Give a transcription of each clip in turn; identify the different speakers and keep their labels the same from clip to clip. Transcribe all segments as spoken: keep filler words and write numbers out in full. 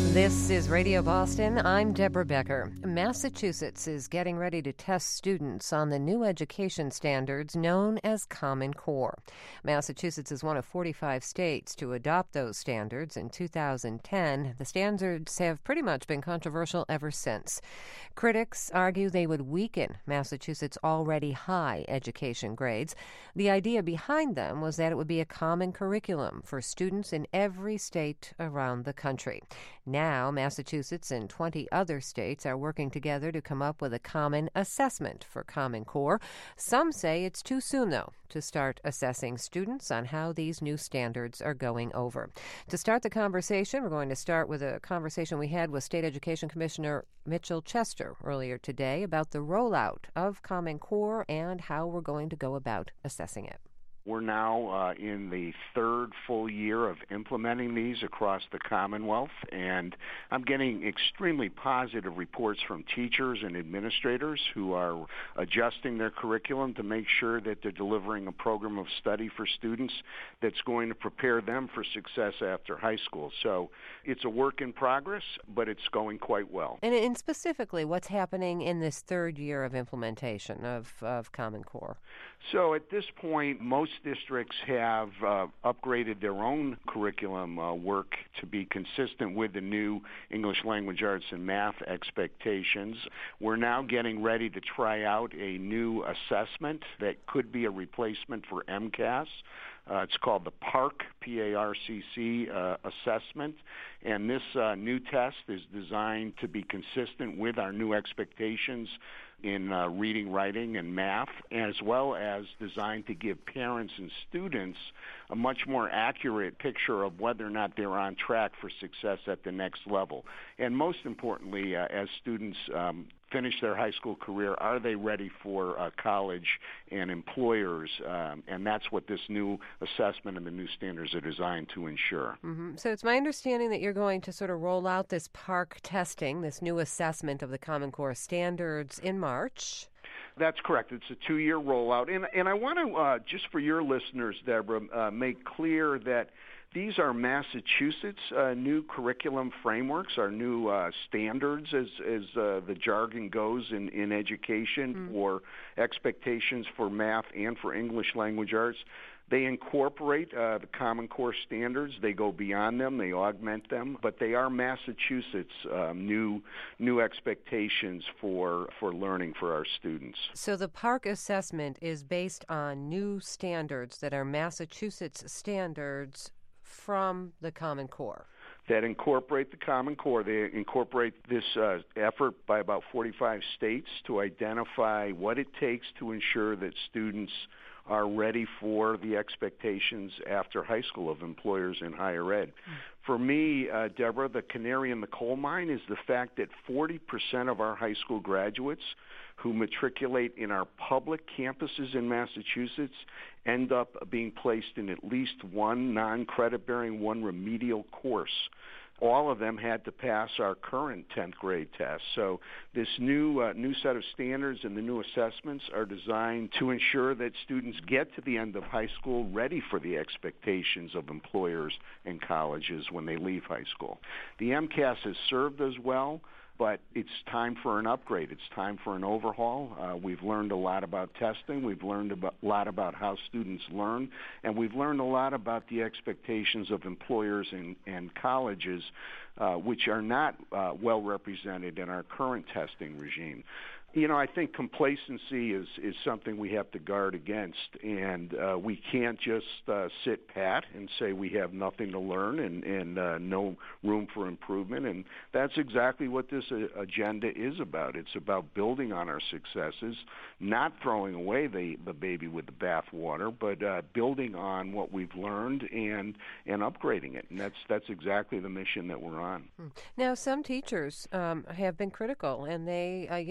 Speaker 1: This is Radio Boston. I'm Deborah Becker. Massachusetts is getting ready to test students on the new education standards known as Common Core. Massachusetts is one of forty-five states to adopt those standards in two thousand ten. The standards have pretty much been controversial ever since. Critics argue they would weaken Massachusetts' already high education grades. The idea behind them was that it would be a common curriculum for students in every state around the country. Now, Massachusetts and twenty other states are working together to come up with a common assessment for Common Core. Some say it's too soon, though, to start assessing students on how these new standards are going over. To start the conversation, we're going to start with a conversation we had with State Education Commissioner Mitchell Chester earlier today about the rollout of Common Core and how we're going to go about assessing it.
Speaker 2: We're now uh, in the third full year of implementing these across the Commonwealth, and I'm getting extremely positive reports from teachers and administrators who are adjusting their curriculum to make sure that they're delivering a program of study for students that's going to prepare them for success after high school. So it's a work in progress, but it's going quite well.
Speaker 1: And, and specifically, what's happening in this third year of implementation of, of Common Core?
Speaker 2: So at this point, most districts have uh, upgraded their own curriculum uh, work to be consistent with the new English language arts and math expectations. We're now getting ready to try out a new assessment that could be a replacement for MCAS. Uh, it's called the PARCC, P A R C C uh, assessment, and this uh, new test is designed to be consistent with our new expectations in uh, reading, writing, and math, as well as designed to give parents and students a much more accurate picture of whether or not they're on track for success at the next level. And most importantly, uh, as students um, finish their high school career, are they ready for uh, college and employers? Um, and that's what this new assessment and the new standards are designed to ensure.
Speaker 1: Mm-hmm. So it's my understanding that you're going to sort of roll out this PARCC testing, this new assessment of the Common Core standards in March.
Speaker 2: That's correct. It's a two-year rollout. And, and I want to, uh, just for your listeners, Deborah, uh, make clear that these are Massachusetts' uh, new curriculum frameworks, our new uh, standards, as, as uh, the jargon goes in, in education, mm. for expectations for math and for English language arts. They incorporate uh, the Common Core standards. They go beyond them. They augment them. But they are Massachusetts' um, new new expectations for for learning for our students.
Speaker 1: So the PARCC assessment is based on new standards that are Massachusetts standards from the Common Core.
Speaker 2: That incorporate the Common Core. They incorporate this uh, effort by about forty-five states to identify what it takes to ensure that students are ready for the expectations after high school of employers in higher ed. Mm. For me, uh, Deborah, the canary in the coal mine is the fact that forty percent of our high school graduates who matriculate in our public campuses in Massachusetts end up being placed in at least one non-credit-bearing, one remedial course. All of them had to pass our current tenth grade test. So this new uh, new set of standards and the new assessments are designed to ensure that students get to the end of high school ready for the expectations of employers and colleges when they leave high school. The MCAS has served us well, but it's time for an upgrade. It's time for an overhaul. Uh, we've learned a lot about testing. We've learned a lot about how students learn. And we've learned a lot about the expectations of employers and, and colleges, uh, which are not uh, well represented in our current testing regime. You know, I think complacency is, is something we have to guard against, and uh, we can't just uh, sit pat and say we have nothing to learn and, and uh, no room for improvement, and that's exactly what this uh, agenda is about. It's about building on our successes, not throwing away the, the baby with the bathwater, but uh, building on what we've learned and and upgrading it, and that's, that's exactly the mission that we're on.
Speaker 1: Now, some teachers um, have been critical, and they, uh, you know, have said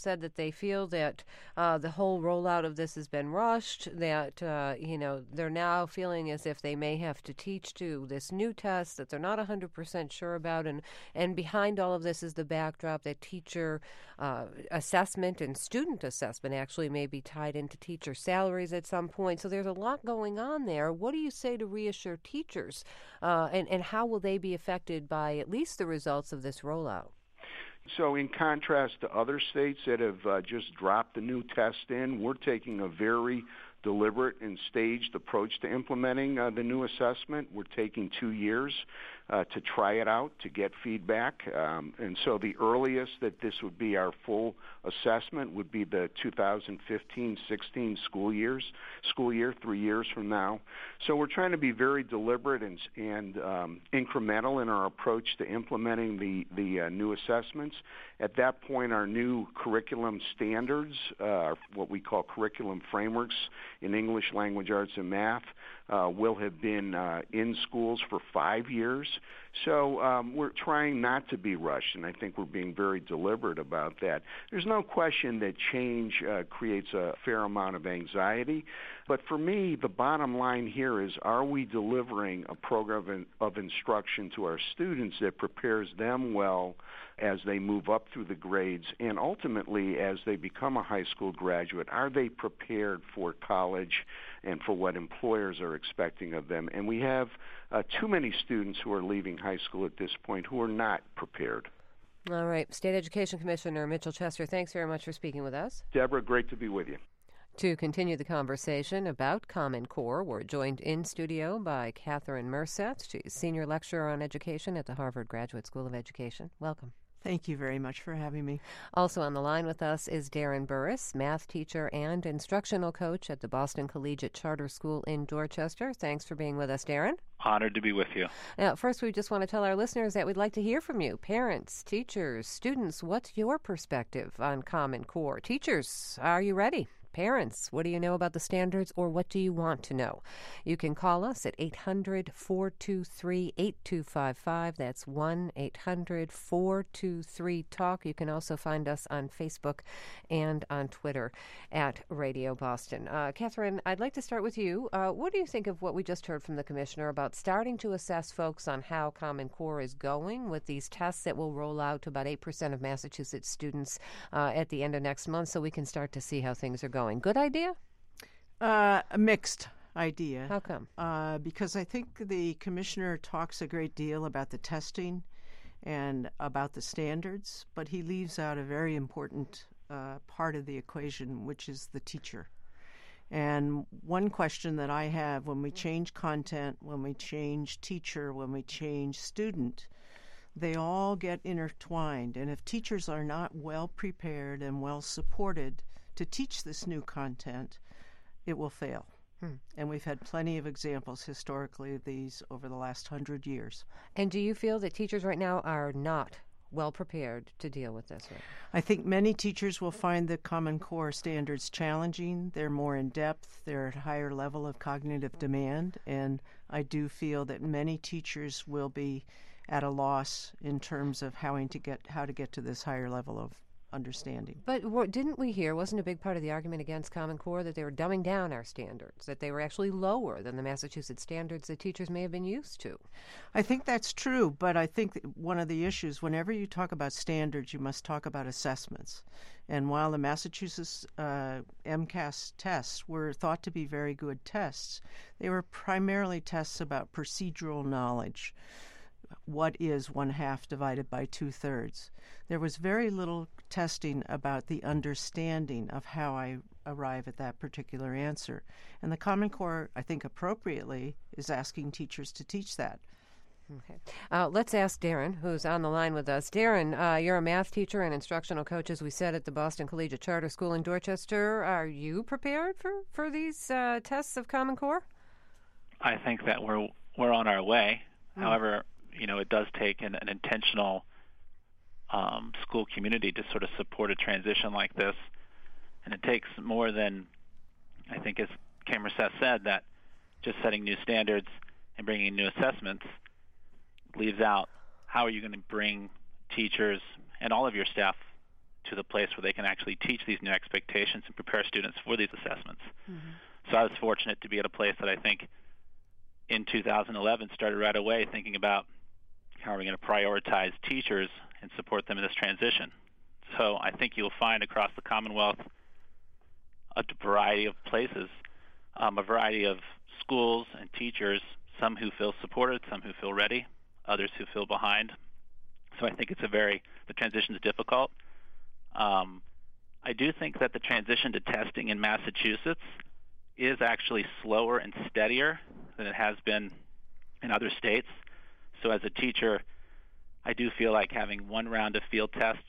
Speaker 1: said that they feel that uh, the whole rollout of this has been rushed, that, uh, you know, they're now feeling as if they may have to teach to this new test that they're not one hundred percent sure about. And, and behind all of this is the backdrop that teacher uh, assessment and student assessment actually may be tied into teacher salaries at some point. So there's a lot going on there. What do you say to reassure teachers, uh, and, and how will they be affected by at least the results of this rollout?
Speaker 2: So in contrast to other states that have uh, just dropped the new test in, we're taking a very deliberate and staged approach to implementing uh, the new assessment. We're taking two years uh, to try it out, to get feedback. Um, and so the earliest that this would be our full assessment would be the two thousand fifteen sixteen school years, school year, three years from now. So we're trying to be very deliberate and, and um, incremental in our approach to implementing the, the uh, new assessments. At that point, our new curriculum standards, uh, what we call curriculum frameworks in English, language arts, and math, uh, will have been uh, in schools for five years. So um, we're trying not to be rushed, and I think we're being very deliberate about that. There's no question that change uh, creates a fair amount of anxiety, but for me, the bottom line here is, are we delivering a program of instruction to our students that prepares them well as they move up through the grades, and ultimately as they become a high school graduate, are they prepared for college and for what employers are expecting of them? And we have uh, too many students who are leaving high school at this point who are not prepared.
Speaker 1: All right. State Education Commissioner Mitchell Chester, thanks very much for speaking with us.
Speaker 2: Deborah, great to be with you.
Speaker 1: To continue the conversation about Common Core, we're joined in studio by Catherine Merset. She's Senior Lecturer on Education at the Harvard Graduate School of Education. Welcome.
Speaker 3: Thank you very much for having me.
Speaker 1: Also on the line with us is Darren Burris, math teacher and instructional coach at the Boston Collegiate Charter School in Dorchester. Thanks for being with us, Darren.
Speaker 4: Honored to be with you.
Speaker 1: Now, first, we just want to tell our listeners that we'd like to hear from you. Parents, teachers, students, what's your perspective on Common Core? Teachers, are you ready? Parents, what do you know about the standards, or what do you want to know? You can call us at eight hundred, four two three, eight two five five. That's one eight hundred, four two three, talk. You can also find us on Facebook and on Twitter at Radio Boston. Uh, Catherine, I'd like to start with you. Uh, what do you think of what we just heard from the Commissioner about starting to assess folks on how Common Core is going with these tests that will roll out to about eight percent of Massachusetts students uh, at the end of next month, so we can start to see how things are going? Good idea?
Speaker 3: Uh, a mixed idea.
Speaker 1: How come?
Speaker 3: Uh, because I think the commissioner talks a great deal about the testing and about the standards, but he leaves out a very important uh, part of the equation, which is the teacher. And one question that I have when we change content, when we change teacher, when we change student, they all get intertwined. And if teachers are not well prepared and well supported to teach this new content, it will fail. Hmm. And we've had plenty of examples historically of these over the last hundred years.
Speaker 1: And do you feel that teachers right now are not well prepared to deal with this? Right?
Speaker 3: I think many teachers will find the Common Core standards challenging. They're more in depth. They're at a higher level of cognitive demand. And I do feel that many teachers will be at a loss in terms of how to get how to get to this higher level of understanding.
Speaker 1: But what, didn't we hear, wasn't a big part of the argument against Common Core that they were dumbing down our standards, that they were actually lower than the Massachusetts standards that teachers may have been used to?
Speaker 3: I think that's true, but I think that one of the issues, whenever you talk about standards, you must talk about assessments. And while the Massachusetts uh, MCAS tests were thought to be very good tests, they were primarily tests about procedural knowledge. What is one half divided by two thirds? There was very little testing about the understanding of how I arrive at that particular answer. And the Common Core, I think appropriately, is asking teachers to teach that.
Speaker 1: Okay. Uh, let's ask Darren, who's on the line with us. Darren, uh, you're a math teacher and instructional coach, as we said, at the Boston Collegiate Charter School in Dorchester. Are you prepared for, for these uh, tests of Common Core?
Speaker 4: I think that we're we're on our way. Mm. However, you know, it does take an, an intentional um, school community to sort of support a transition like this. And it takes more than, I think, as Cameron Seth said, that just setting new standards and bringing in new assessments leaves out how are you going to bring teachers and all of your staff to the place where they can actually teach these new expectations and prepare students for these assessments.
Speaker 1: Mm-hmm.
Speaker 4: So I was fortunate to be at a place that I think in two thousand eleven started right away thinking about how are we going to prioritize teachers and support them in this transition. So I think you'll find across the Commonwealth a variety of places, um, a variety of schools and teachers, some who feel supported, some who feel ready, others who feel behind. So I think it's a very, the transition is difficult. Um, I do think that the transition to testing in Massachusetts is actually slower and steadier than it has been in other states. So as a teacher, I do feel like having one round of field tests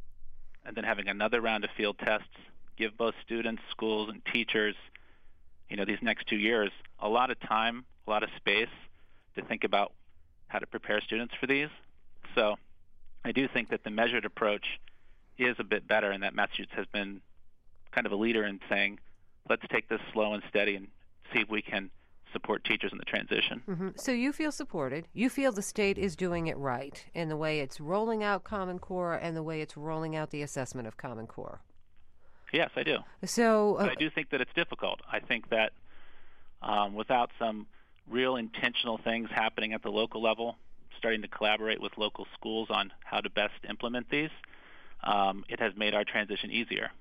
Speaker 4: and then having another round of field tests give both students, schools, and teachers, you know, these next two years, a lot of time, a lot of space to think about how to prepare students for these. So I do think that the measured approach is a bit better, and that Massachusetts has been kind of a leader in saying, let's take this slow and steady and see if we can support teachers in the transition.
Speaker 1: Mm-hmm. So you feel supported. You feel the state is doing it right in the way it's rolling out Common Core and the way it's rolling out the assessment of Common Core.
Speaker 4: Yes, I do.
Speaker 1: So uh,
Speaker 4: but I do think that it's difficult. I think that um, without some real intentional things happening at the local level, starting to collaborate with local schools on how to best implement these, um, it has made our transition easier.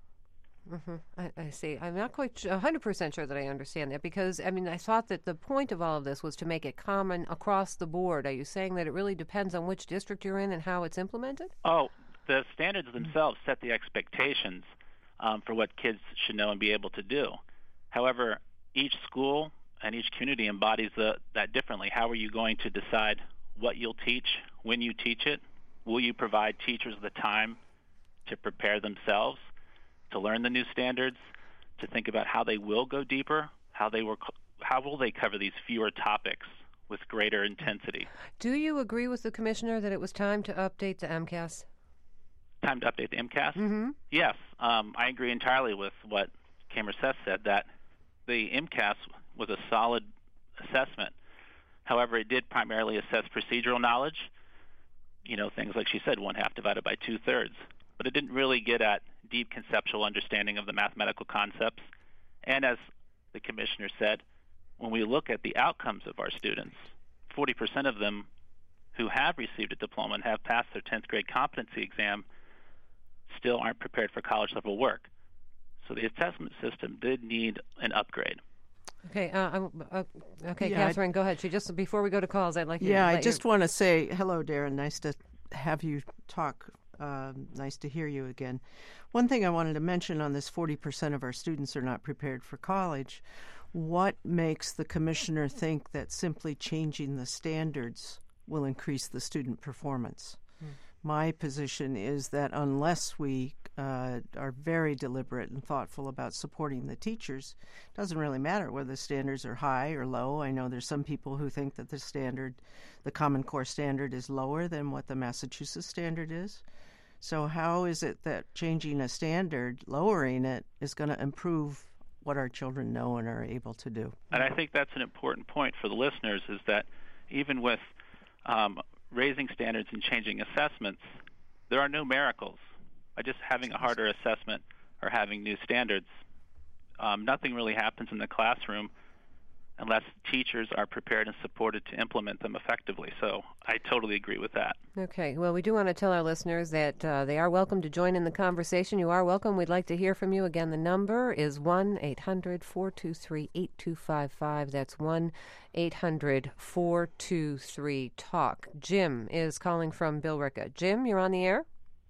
Speaker 1: Mm-hmm. I, I see. I'm not quite one hundred percent sure that I understand that because, I mean, I thought that the point of all of this was to make it common across the board. Are you saying that it really depends on which district you're in and how it's implemented?
Speaker 4: Oh, the standards themselves set the expectations um, for what kids should know and be able to do. However, each school and each community embodies the, that differently. How are you going to decide what you'll teach, when you teach it? Will you provide teachers the time to prepare themselves, to learn the new standards, to think about how they will go deeper, how they will, how will they cover these fewer topics with greater intensity?
Speaker 1: Do you agree with the commissioner that it was time to update the MCAS?
Speaker 4: Time to update the MCAS?
Speaker 1: Mm-hmm.
Speaker 4: Yes, um, I agree entirely with what Kamer Seth said, that the MCAS was a solid assessment. However, it did primarily assess procedural knowledge, you know, things like she said, one half divided by two-thirds. But it didn't really get at deep conceptual understanding of the mathematical concepts. And as the commissioner said, when we look at the outcomes of our students, forty percent of them who have received a diploma and have passed their tenth grade competency exam still aren't prepared for college-level work. So the assessment system did need an upgrade.
Speaker 1: Okay, uh, uh, okay,
Speaker 3: Yeah,
Speaker 1: Catherine, go ahead. She just before we go to calls, I'd like you
Speaker 3: Yeah,
Speaker 1: to
Speaker 3: I
Speaker 1: let
Speaker 3: just
Speaker 1: your...
Speaker 3: want to say hello, Darren. Nice to have you talk. Um, nice to hear you again. One thing I wanted to mention on this forty percent of our students are not prepared for college. What makes the commissioner think that simply changing the standards will increase the student performance? Hmm. My position is that unless we uh, are very deliberate and thoughtful about supporting the teachers, it doesn't really matter whether the standards are high or low. I know there's some people who think that the standard, the Common Core standard, is lower than what the Massachusetts standard is. So how is it that changing a standard, lowering it, is going to improve what our children know and are able to do?
Speaker 4: And I think that's an important point for the listeners, is that even with um, raising standards and changing assessments, there are no miracles. By just having a harder assessment or having new standards, um, nothing really happens in the classroom unless teachers are prepared and supported to implement them effectively. So I totally agree with that.
Speaker 1: Okay. Well, we do want to tell our listeners that uh, they are welcome to join in the conversation. You are welcome. We'd like to hear from you. Again, the number is one eight hundred four two three eight two five five. That's one eight hundred four two three talk. Jim is calling from Billerica. Jim, you're on the air?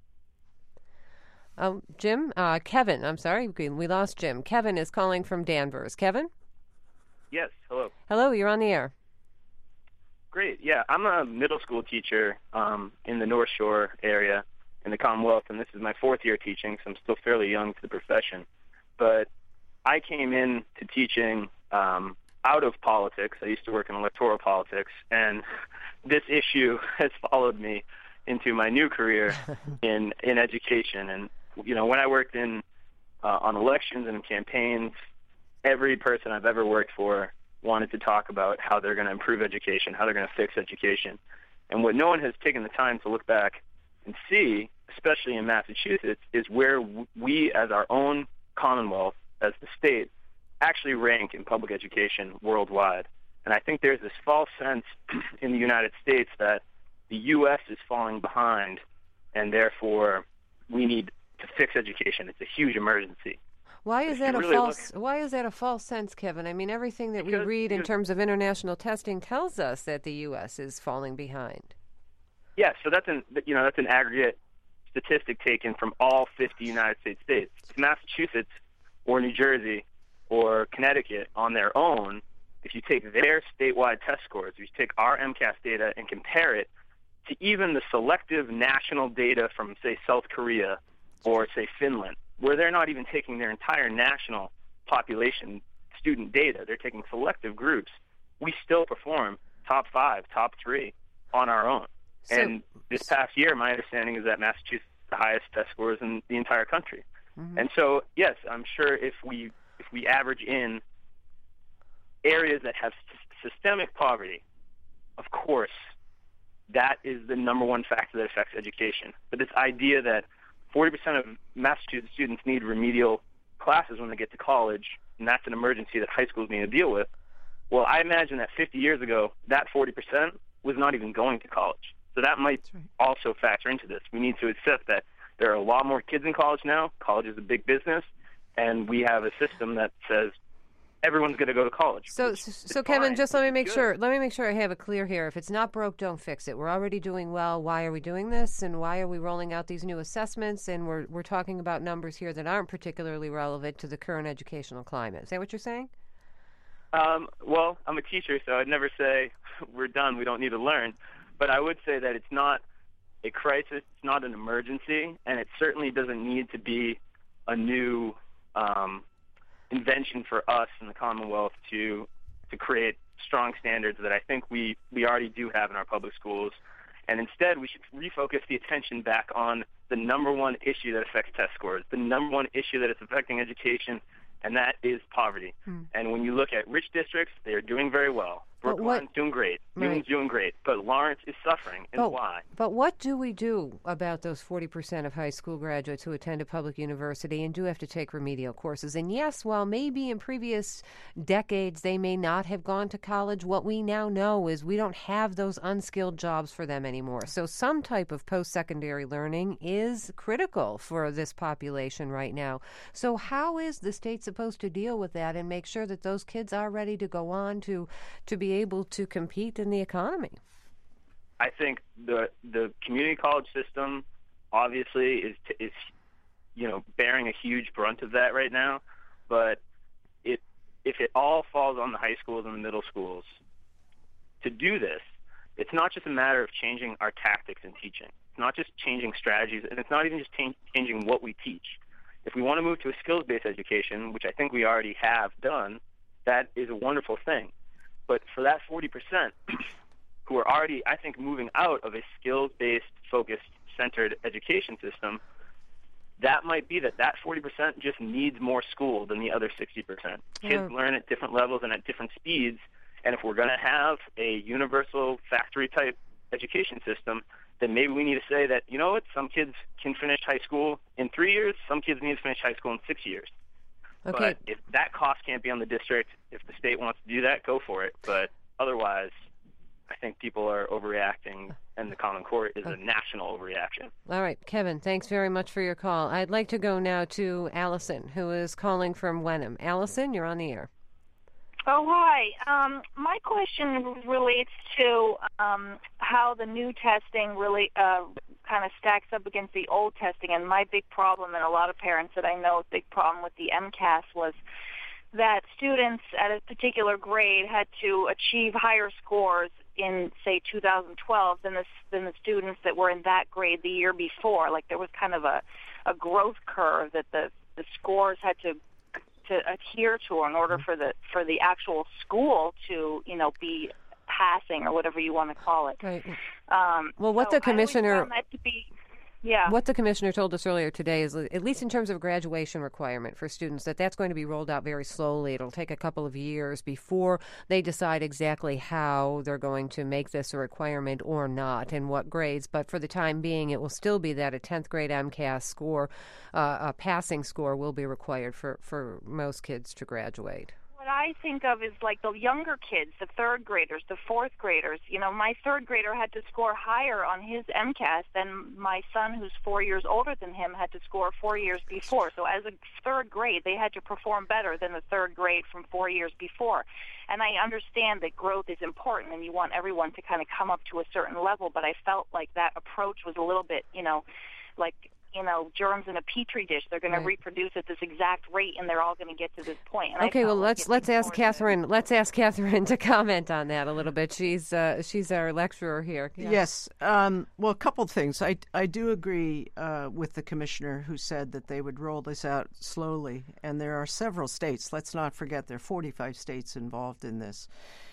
Speaker 1: Um, Jim? Uh, Kevin, I'm sorry. We, we lost Jim. Kevin is calling from Danvers. Kevin?
Speaker 5: Yes, hello.
Speaker 1: Hello, you're on the air.
Speaker 5: Great, yeah. I'm a middle school teacher um, in the North Shore area in the Commonwealth, and this is my fourth year teaching, so I'm still fairly young to the profession. But I came in to teaching um, out of politics. I used to work in electoral politics, and this issue has followed me into my new career in, in education. And, you know, when I worked in uh, on elections and campaigns, every person I've ever worked for wanted to talk about how they're going to improve education, how they're going to fix education. And what no one has taken the time to look back and see especially in Massachusetts, is where we, as our own Commonwealth, as the state, actually rank in public education worldwide. And I think there's this false sense in the United States that the U S is falling behind, and therefore we need to fix education. It's a huge emergency.
Speaker 1: Why is that a
Speaker 5: really
Speaker 1: false? Why is that a false sense, Kevin? I mean, everything that
Speaker 5: because,
Speaker 1: we read in
Speaker 5: because,
Speaker 1: terms of international testing tells us that the U S is falling behind.
Speaker 5: Yeah, so that's an you know that's an aggregate statistic taken from all fifty United States states. If Massachusetts or New Jersey or Connecticut on their own, if you take their statewide test scores, if you take our MCAS data and compare it to even the selective national data from, say, South Korea or, say, Finland, where they're not even taking their entire national population student data, they're taking selective groups, we still perform top five, top three on our own. So, and this past year, my understanding is that Massachusetts has the highest test scores in the entire country. Mm-hmm. And so, yes, I'm sure if we if we average in areas that have systemic poverty, of course, that is the number one factor that affects education. But this idea that forty percent of Massachusetts students need remedial classes when they get to college, and that's an emergency that high schools need to deal with, well, I imagine that fifty years ago, that forty percent was not even going to college. So that might right. also factor into this. We need to accept that there are a lot more kids in college now. College is a big business, and we have a system that says everyone's going to go to college.
Speaker 1: So, so Kevin, just let me make sure. Let me make sure I have it clear here. If it's not broke, don't fix it. We're already doing well. Why are we doing this? And why are we rolling out these new assessments? And we're we're talking about numbers here that aren't particularly relevant to the current educational climate. Is that what you're saying?
Speaker 5: Um, well, I'm a teacher, so I'd never say we're done. We don't need to learn. But I would say that it's not a crisis. It's not an emergency, and it certainly doesn't need to be a new um, invention for us in the Commonwealth to to create strong standards that I think we, we already do have in our public schools. And instead, we should refocus the attention back on the number one issue that affects test scores, the number one issue that is affecting education, and that is poverty. Hmm. And when you look at rich districts, they are doing very well. Brookline's doing great. Newton's right. doing great. But Lawrence is suffering. And
Speaker 1: but,
Speaker 5: why?
Speaker 1: But what do we do about those forty percent of high school graduates who attend a public university and do have to take remedial courses? And yes, while maybe in previous decades they may not have gone to college, what we now know is we don't have those unskilled jobs for them anymore. So some type of post-secondary learning is critical for this population right now. So how is the state supposed to deal with that and make sure that those kids are ready to go on to, to be able to compete in the economy?
Speaker 5: I think the the community college system obviously is is you know bearing a huge brunt of that right now, but it if it all falls on the high schools and the middle schools to do this, it's not just a matter of changing our tactics in teaching. It's not just changing strategies, and it's not even just t- changing what we teach. If we want to move to a skills-based education, which I think we already have done, that is a wonderful thing. But for that forty percent who are already, I think, moving out of a skills-based, focused, centered education system, that might be that that forty percent just needs more school than the other sixty percent. Kids yeah. learn at different levels and at different speeds, and if we're going to have a universal factory-type education system, then maybe we need to say that, you know what, some kids can finish high school in three years, some kids need to finish high school in six years.
Speaker 1: Okay.
Speaker 5: But if that cost can't be on the district, if the state wants to do that, go for it. But otherwise, I think people are overreacting, and the Common Core is a national overreaction.
Speaker 1: All right, Kevin, thanks very much for your call. I'd like to go now to Allison, who is calling from Wenham. Allison, you're on the air.
Speaker 6: Oh, hi. Um, my question relates to um, how the new testing really uh, kind of stacks up against the old testing. And my big problem, and a lot of parents that I know, big problem with the MCAS was that students at a particular grade had to achieve higher scores in, say, two thousand twelve than the, than the students that were in that grade the year before. Like there was kind of a, a growth curve that the, the scores had to to adhere to in order for the for the actual school to, you know, be passing or whatever you want to call it.
Speaker 1: Right.
Speaker 6: Um,
Speaker 1: well, what
Speaker 6: so
Speaker 1: the commissioner
Speaker 6: I found that to be Yeah.
Speaker 1: What the commissioner told us earlier today is, at least in terms of a graduation requirement for students, that that's going to be rolled out very slowly. It'll take a couple of years before they decide exactly how they're going to make this a requirement or not, and what grades. But for the time being, it will still be that a tenth grade MCAS score, uh, a passing score, will be required for, for most kids to graduate.
Speaker 6: What I think of is like the younger kids, the third graders, the fourth graders. You know, my third grader had to score higher on his MCAS than my son, who's four years older than him, had to score four years before. So as a third grade, they had to perform better than the third grade from four years before. And I understand that growth is important and you want everyone to kind of come up to a certain level, but I felt like that approach was a little bit, you know, like, you know, germs in a petri dish. They're going right. to reproduce at this exact rate, and they're all going to get to this point. And
Speaker 1: okay, well, let's let's ask Catherine. Let's ask Catherine to comment on that a little bit. She's uh, she's our lecturer here.
Speaker 3: Yeah. Yes. Um, well, a couple of things. I I do agree uh, with the commissioner who said that they would roll this out slowly, and there are several states. Let's not forget there are forty-five states involved in this.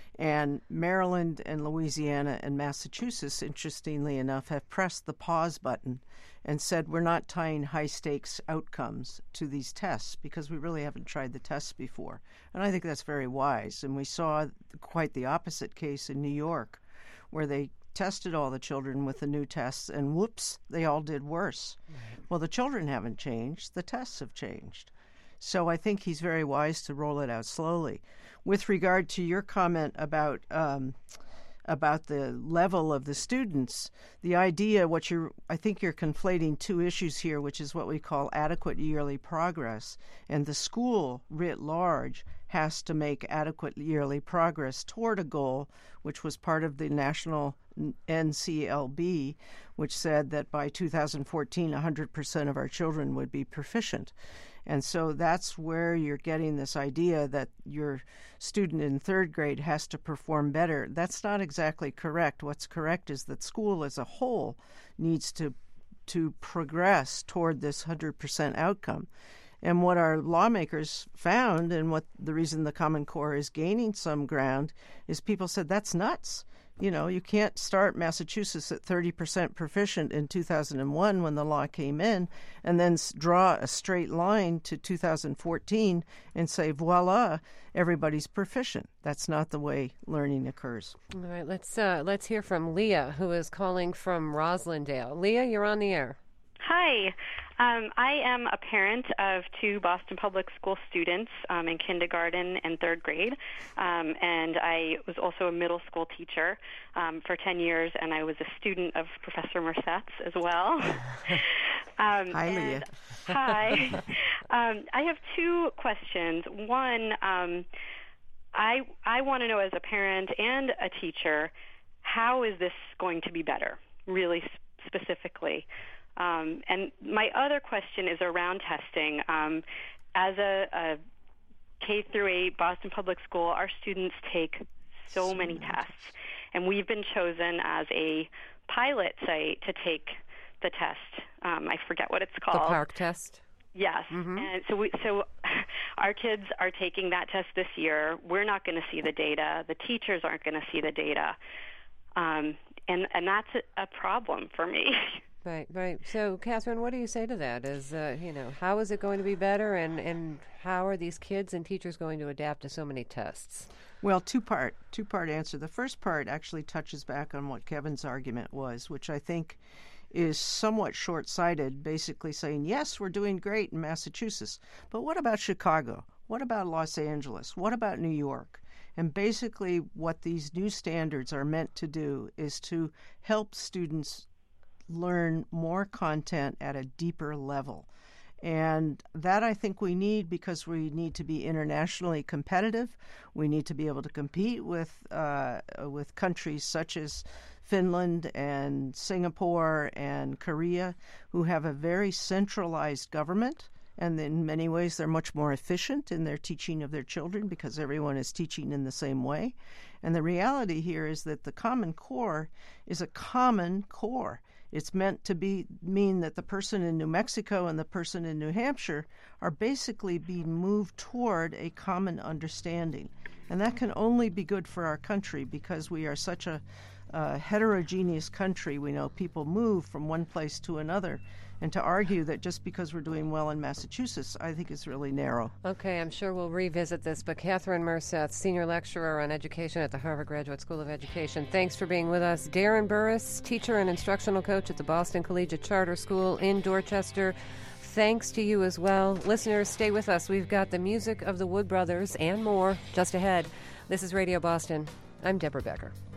Speaker 3: And Maryland and Louisiana and Massachusetts, interestingly enough, have pressed the pause button and said we're not tying high-stakes outcomes to these tests because we really haven't tried the tests before. And I think that's very wise. And we saw quite the opposite case in New York, where they tested all the children with the new tests, and whoops, they all did worse. Right. Well, the children haven't changed. The tests have changed. So I think he's very wise to roll it out slowly. With regard to your comment about um, about the level of the students, the idea, what you're, I think you're conflating two issues here, which is what we call adequate yearly progress, and the school writ large has to make adequate yearly progress toward a goal, which was part of the national N C L B, which said that by two thousand fourteen, one hundred percent of our children would be proficient. And so that's where you're getting this idea that your student in third grade has to perform better. That's not exactly correct. What's correct is that school as a whole needs to to progress toward this one hundred percent outcome. And what our lawmakers found, and what the reason the Common Core is gaining some ground, is people said, that's nuts. You know, you can't start Massachusetts at thirty percent proficient in two thousand one when the law came in and then draw a straight line to two thousand fourteen and say, voila, everybody's proficient. That's not the way learning occurs.
Speaker 1: All right, let's uh, let's hear from Leah, who is calling from Roslindale. Leah, you're on the air.
Speaker 7: Hi. Um, I am a parent of two Boston Public School students um, in kindergarten and third grade, um, and I was also a middle school teacher um, for ten years, and I was a student of Professor Merset's as well. um,
Speaker 3: hi, Leah.
Speaker 7: Hi. um, I have two questions. One, um, I I want to know as a parent and a teacher, how is this going to be better, really specifically? Um, and my other question is around testing. Um, as a, a K through eight Boston Public School, our students take so many tests, and we've been chosen as a pilot site to take the test. Um, I forget what it's called.
Speaker 1: The PARCC test?
Speaker 7: Yes.
Speaker 1: Mm-hmm.
Speaker 7: And so we, so our kids are taking that test this year. We're not going to see the data. The teachers aren't going to see the data. Um, and, and that's a, a problem for me.
Speaker 1: Right, right. So, Catherine, what do you say to that? Is, uh, you know, how is it going to be better, and, and how are these kids and teachers going to adapt to so many tests?
Speaker 3: Well, two-part, two-part answer. The first part actually touches back on what Kevin's argument was, which I think is somewhat short-sighted, basically saying, yes, we're doing great in Massachusetts, but what about Chicago? What about Los Angeles? What about New York? And basically what these new standards are meant to do is to help students learn more content at a deeper level. And that I think we need because we need to be internationally competitive. We need to be able to compete with uh, with countries such as Finland and Singapore and Korea, who have a very centralized government. And in many ways, they're much more efficient in their teaching of their children because everyone is teaching in the same way. And the reality here is that the Common Core is a common core. It's meant to be mean that the person in New Mexico and the person in New Hampshire are basically being moved toward a common understanding. And that can only be good for our country because we are such a, uh, heterogeneous country. We know people move from one place to another. And to argue that just because we're doing well in Massachusetts, I think is really narrow.
Speaker 1: Okay, I'm sure we'll revisit this, but Catherine Merseth, Senior Lecturer on Education at the Harvard Graduate School of Education, thanks for being with us. Darren Burris, Teacher and Instructional Coach at the Boston Collegiate Charter School in Dorchester, thanks to you as well. Listeners, stay with us. We've got the music of the Wood Brothers and more just ahead. This is Radio Boston. I'm Deborah Becker.